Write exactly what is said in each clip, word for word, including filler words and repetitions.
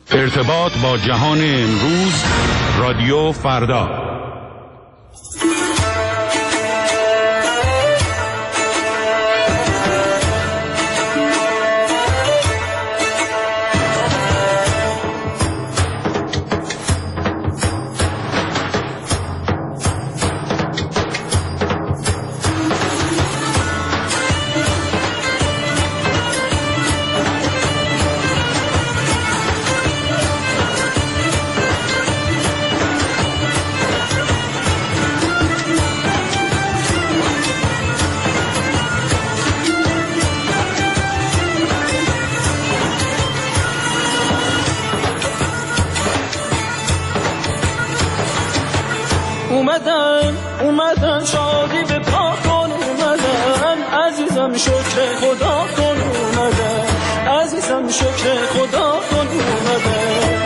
ارتباط با جهان امروز، رادیو فردا. اومدن اومدن شادی به پا کن، اومدن عزیزم شکر خدا کن، اومدن عزیزم شکر خدا کن، اومدن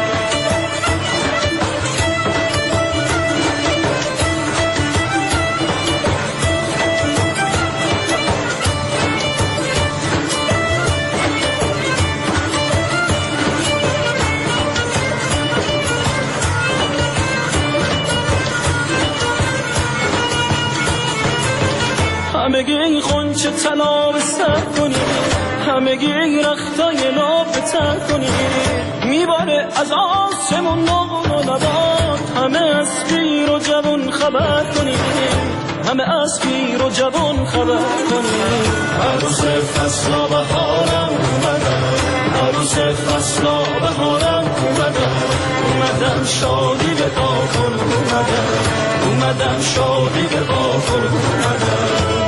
همگی این خونچه طلا به سر کنی، همگی این رختای ناب به تر کنی، میباره از آسمون نور و نبات، همه از پیر و جوان خبر کنی، همه از پیر و جوان خبر کنی. عروس فصلا بهارم اومدن، عروس فصلا بهارم اومدن، اومدن شادی به پا کن، اومدن اومدن شادی به پا کن، اومدن.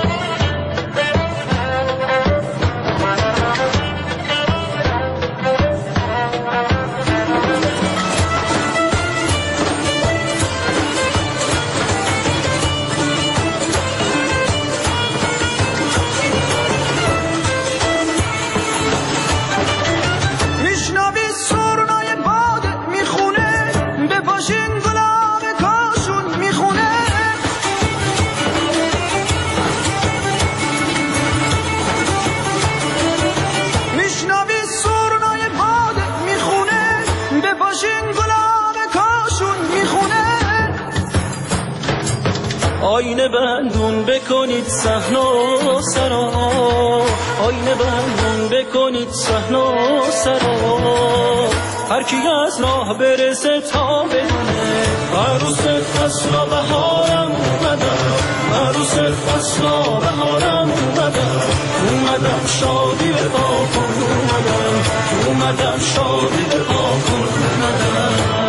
آینه بندون بکنید صحن و سرا، آینه بندون بکنید صحن و سرا، هر کی از راه برسه تا بدونه عروس فصلا بهارم اومدن، عروس فصلا بهارم اومدن، اومدن شادی به پا کن، اومدن اومدن شادی به پا کن، اومدن.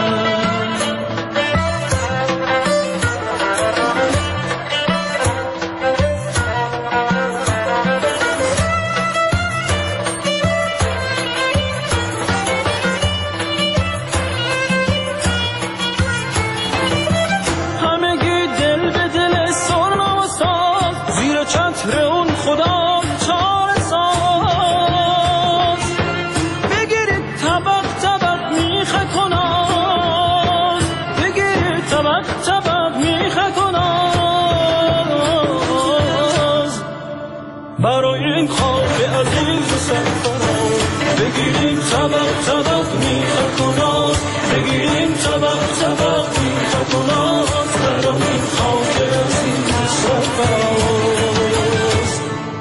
بگیریم طبق طبق میخه کناز، بگیریم طبق طبق میخه کناز، برام این خاک عزیز سرفراز.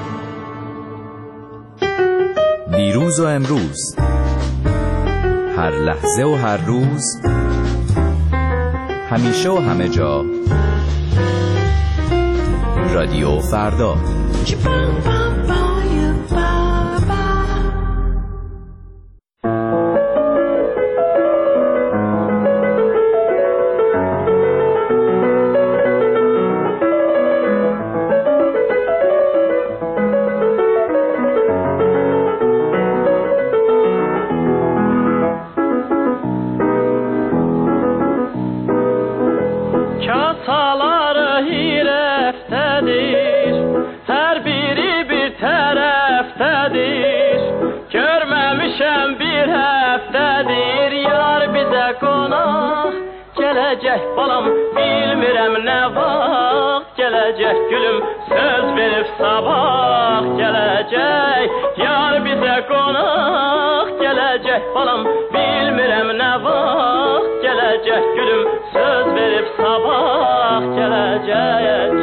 دیروز و امروز، هر لحظه و هر روز، همیشه و همه جا، رادیو فردا. Gelecek balam bilmirəm nə vaxt, gələcək gülüm söz verib sabah, gələcək yar bizə qonaq, gələcək gələcək balam, bilmirəm nə vaxt gələcək gülüm, söz verib sabah gələcək.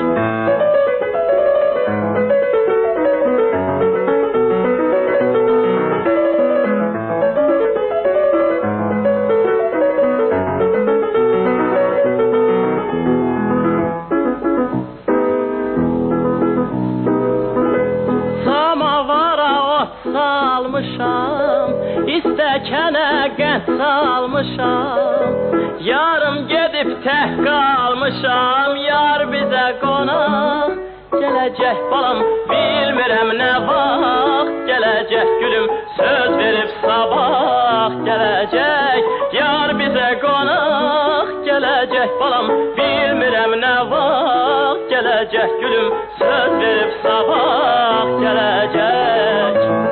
Salmışam, istəkənə qənd salmışam, yarım gedib tək qalmışam, yar bizə qonaq gələcək balam, bilmirəm nə vaxt gələcək gülüm, söz verib sabah gələcək, yar bizə qonaq gələcək balam, bilmirəm nə vaxt gələcək gülüm, söz verib sabah gələcək.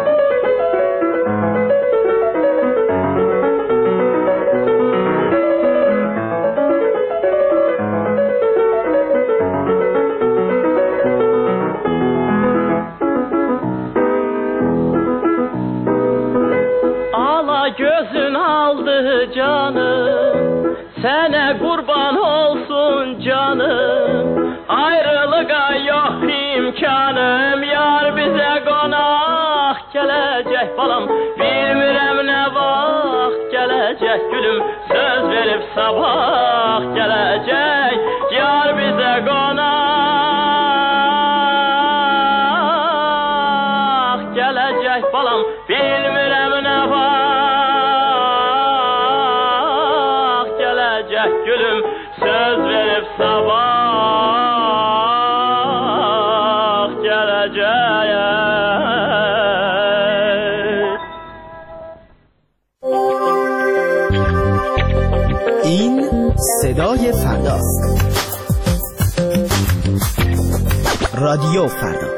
Gözün aldı canım, sənə qurban olsun canım, ayrılığa yox imkanım, yar bizə qonaq gələcək balam, bilmirəm nə vaxt gələcək gülüm, söz verib sabah gələcək, yar bizə qonaq gələcək balam, bilmirəm nə vaxt gülüm, söz verib sabah gələcək. این صدای فرداست. رادیو فردا.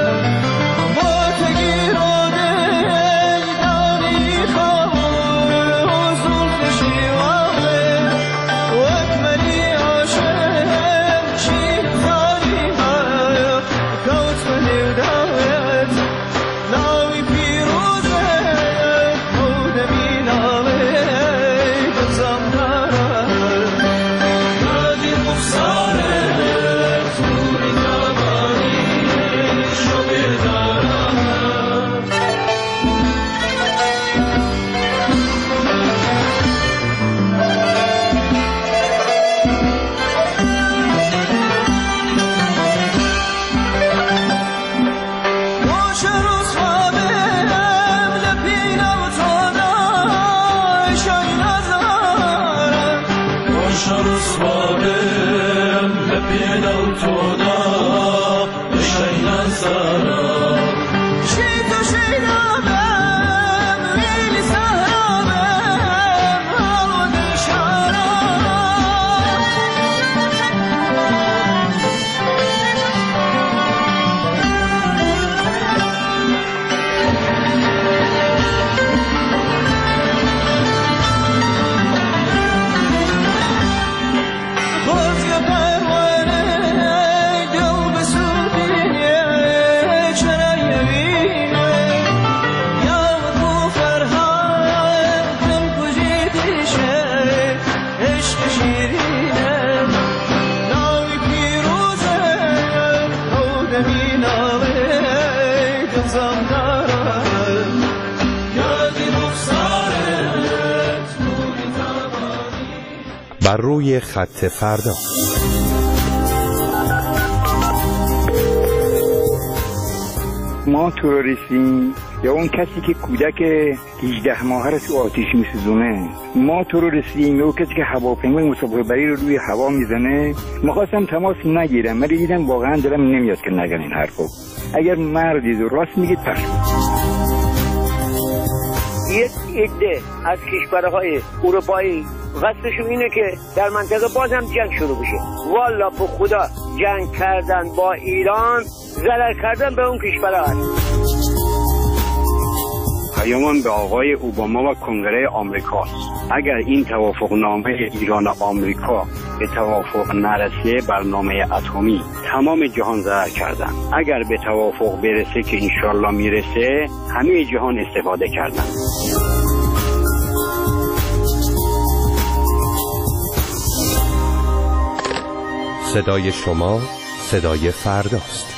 بر روی خط فردا. ما تروریستیم یا اون کسی که کودک هجده ماهه رو تو آتیش میسوزونه. ما تروریستیم یا اون کسی که هواپیمای مسافر بری رو روی هوا میزنه. میخواستم تماس نگیرم ولی دیدم واقعا دلم نمیاد که نگم این حرفو. اگر مردید و راست میگید پس یک عده از کشورهای اروپایی قصدشون اینه که در منطقه بازم جنگ شروع بشه. والا به خدا جنگ کردن با ایران ضرر کردن به اون کشورها هست. پیامم به آقای اوباما و کنگره آمریکاست. اگر این توافق نامه ایران و آمریکا به توافق نرسه برنامه اتمی تمام جهان ضرر کردن. اگر به توافق برسه که انشالله میرسه همه جهان استفاده کردن. صدای شما صدای فرداست.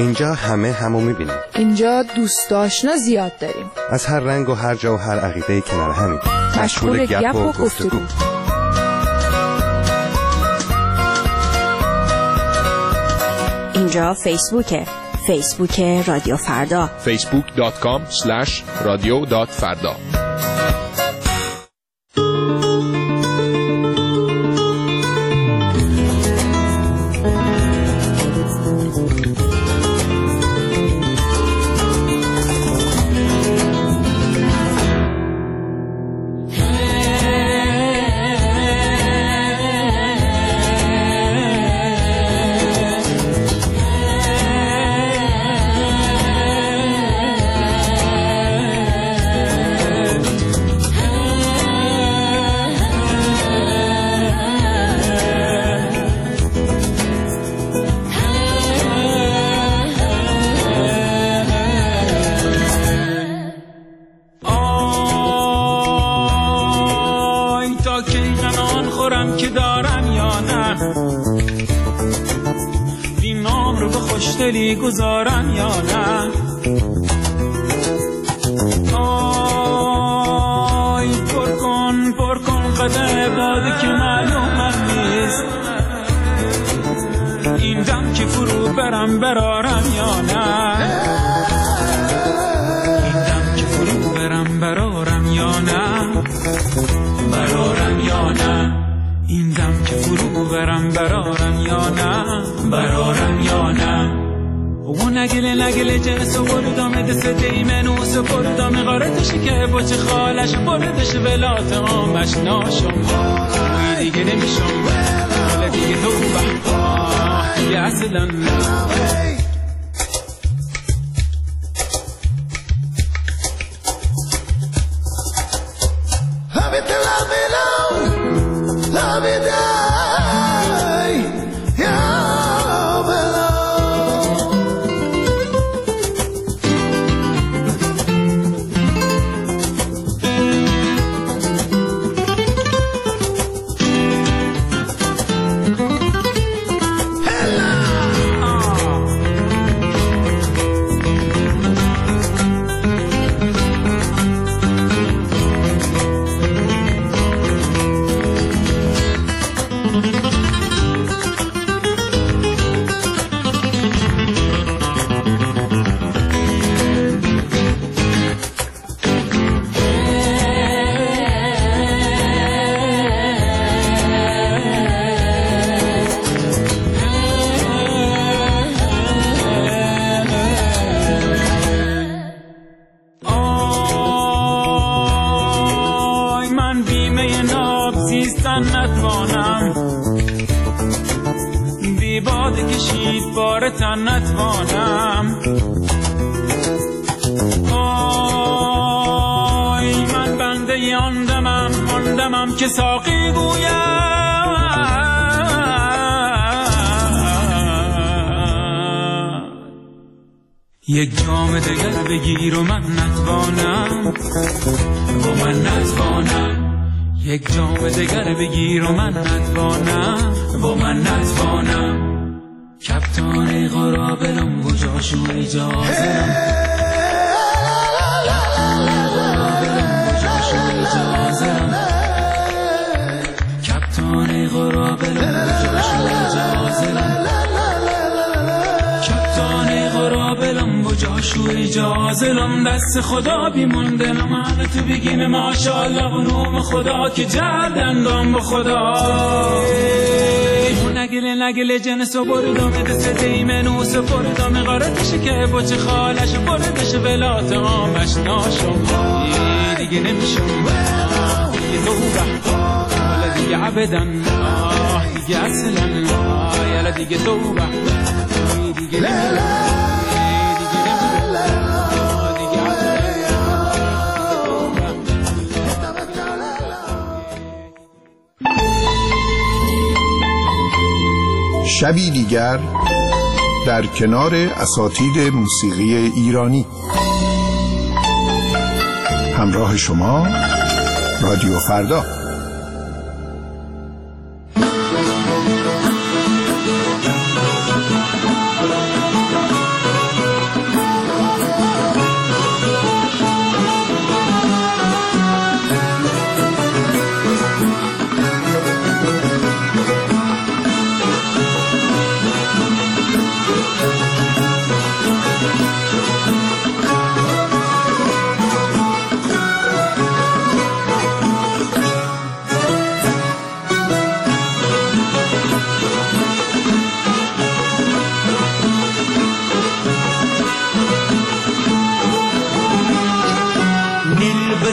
اینجا همه همو میبینیم. اینجا دوست آشنا زیاد داریم. از هر رنگ و هر جا و هر عقیده کنار همیم. مشغول گپ و گفتگو. اینجا فیسبوکه. فیسبوک رادیو فردا. فیسبوک دات کام اسلش رادیو دات فردا. گذارم یا نه؟ آی پر کن پر کن قدر باده که معلومم نیست این دم که فرو برم برارم یا نه؟ این دم که فرو برم برارم یا نه؟ برارم یا نه؟ این دم که فرو برم برارم یا نه؟ برارم یا نه؟ و نگله نگله جنس و بردامه دست دیمنو و بردامه غارتشی که باچه خالش بردش ولات آمش ناشم وی دیگه نمیشم حالا دیگه تو بحبا دیگه اصلا نتوانم آی من بنده آن دمم آن دمم که ساقی گویم یک جام دگر بگیر و من نتوانم و من نتوانم یک جام دگر بگیر و من نتوانم و من نتوانم کپتان غرابلم و جاشو اجازه کپتان غرابلم و جاشو اجازه کپتان غرابلم و جاشو اجازه لم دست خدا بیمونده نمانه تو بگیم ماشاءالله و نوم خدا که جردندم با خدا نگله نگله جنس و بردامه دست دیمنو و بردامه غارتشه که باچه خالش بردش ولات آمش ناشم دیگه نمیشم دیگه تو بحبا حالا دیگه عبدن دیگه اصلا حالا دیگه تو بحبا دیگه نمیشم شبی دیگر در کنار اساتید موسیقی ایرانی همراه شما رادیو فردا.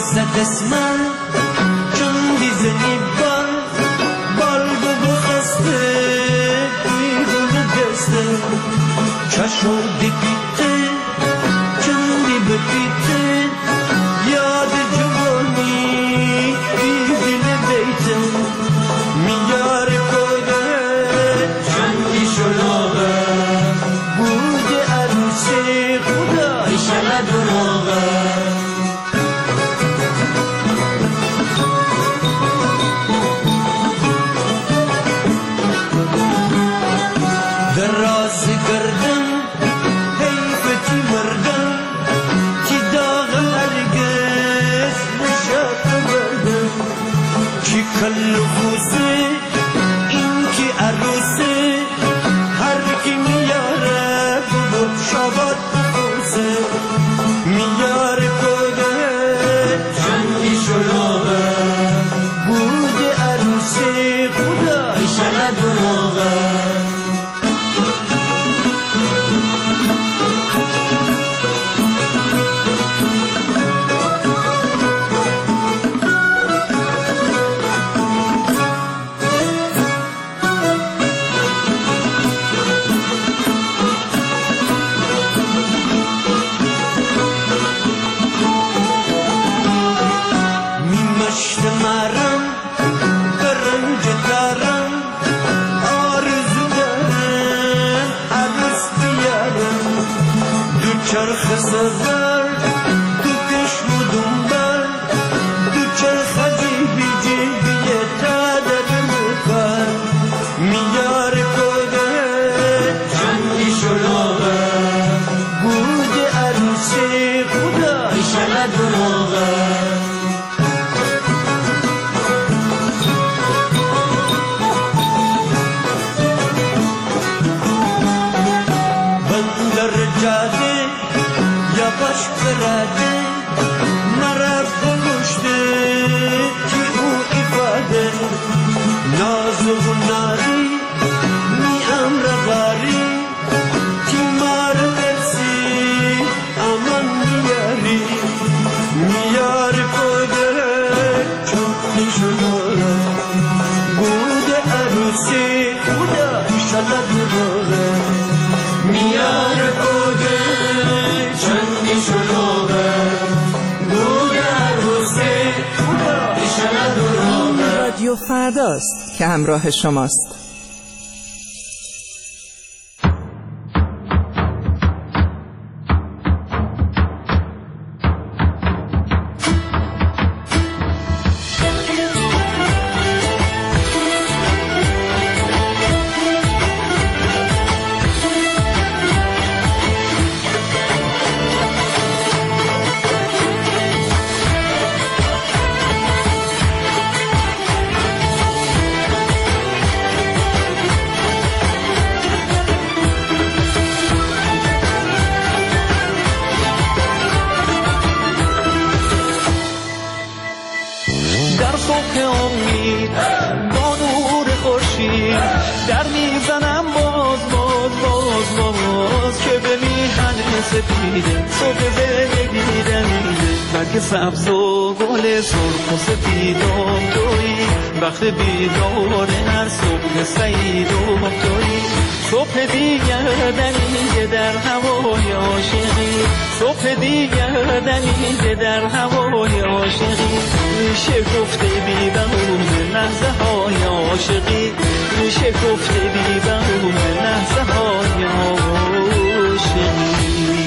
زد اسمن چون دیزنی بال بال بو بخسته بیگونه دسته چشم دی بیته چون دی بپیته یاد جوانی دیزنه بیته میار کده چندی شلوغه بود عروسی خدا ایشالا دروغه رادیو فرداست که همراه شماست. سبز و گل سرخ و سپیدم تویی وقت بیدار هر صبح سعیدم تویی صبح دیگر دمیده در هوای عاشقی صبح دیگر دمیده در هوای عاشقی میشه گفته بی بهونه لحظه های عاشقی میشه گفته بی بهونه لحظه های عاشقی.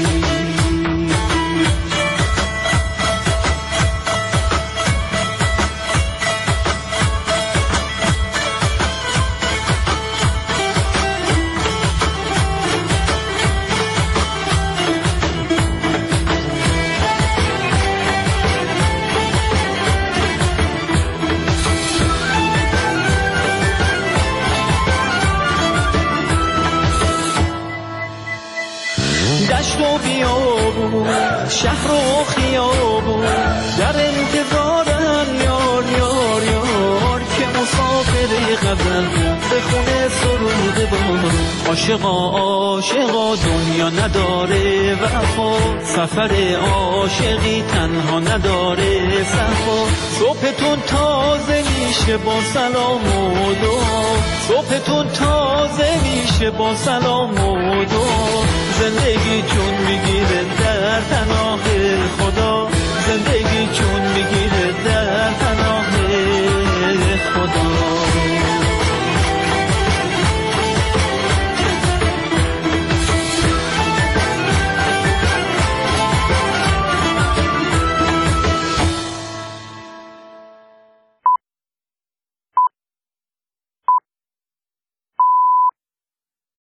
دشت و بیابون شهر و خیابون در انتظارم یار یار یار که مسافر غزل به خونه سرود بار عاشقا عاشقا دنیا نداره وفا، سفر عاشقی تنها نداره صفا. صبحتون تازه میشه با سلام و دعا، صبحتون تازه میشه با سلام و دعا. زندگی جون میگیره در پناه خدا.